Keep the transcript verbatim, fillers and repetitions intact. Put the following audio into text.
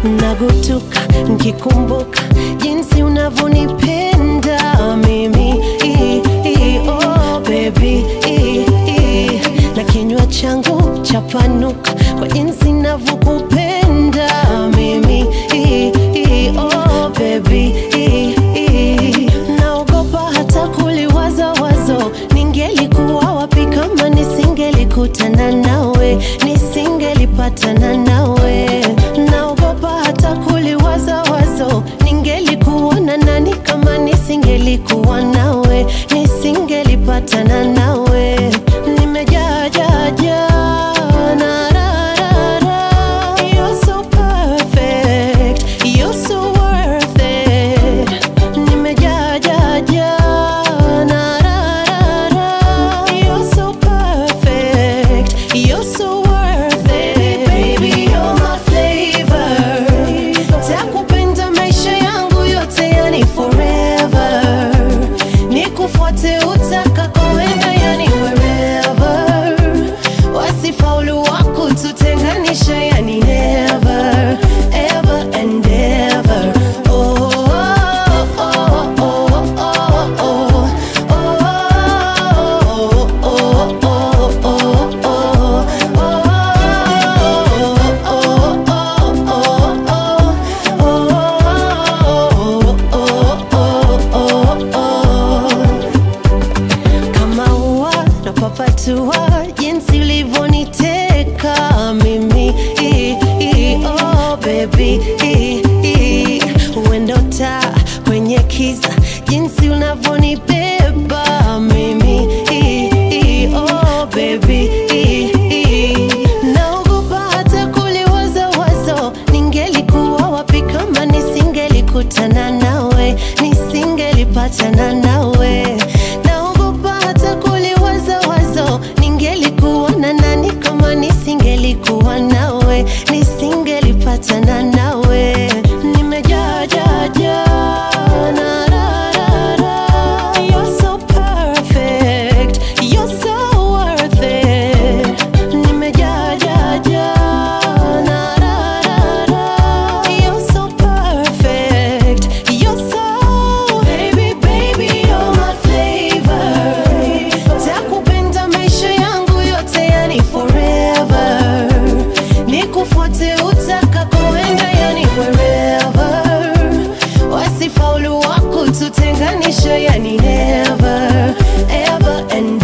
nagutuka nikikumbuka jinsi unavyonipenda mimi. Oh baby, na kinywa changu chapanuka kwa jinsi ninavyokupenda mimi. Oh baby, naogopa hata kuliwaza wazo, ningelikuwa wapi kama nisingelikutana nawe, nisingelipatana nawe. Naogopa hata kuliwaza wazo, ningelikuwa na nani kama nisingelikuwa nawe, nisingelipatana nawe. Nimejaa jaa jaa na ra ra ra. You're so perfect, you're so worth it. Nimejaa jaa jaa na ra ra ra. You're so perfect, you're so worth it. Baby, you're my flavor. Takupenda maisha yangu yote, yani forever. Nikufuate utakakoenda, yani wherever. Wasifaulu wako tutenganisha, yani never, ever and ever. Oh, oh, oh, oh, oh, oh, oh. Oh, oh, oh, oh, oh. Kama ua napapatua jinsi ulivyoniteka mimi. Oh baby, uendo taa kwenye kiza jinsi unavyonibeba mimi. Oh baby, naogopa hata kuliwaza wazo, ningelikuwa wapi kama nisingelikutana nawe, nisingelipatana nawe. Naogopa hata kuliwaza wazo, ningelikuwa na nani kama nisingelikuwa nawe, nisingelipatana nawe. Nimejaa jaa jaa na ra ra ra. You're so perfect, you're so worth it. Nimejaa jaa jaa na ra ra ra. You're so perfect, you're so. Baby, baby, you're my flavor. Takupenda maisha yangu yote, yani forever. Nikufuate utakakoenda, yani wherever. Wasifaulu wako tutenganisha, yani never, ever and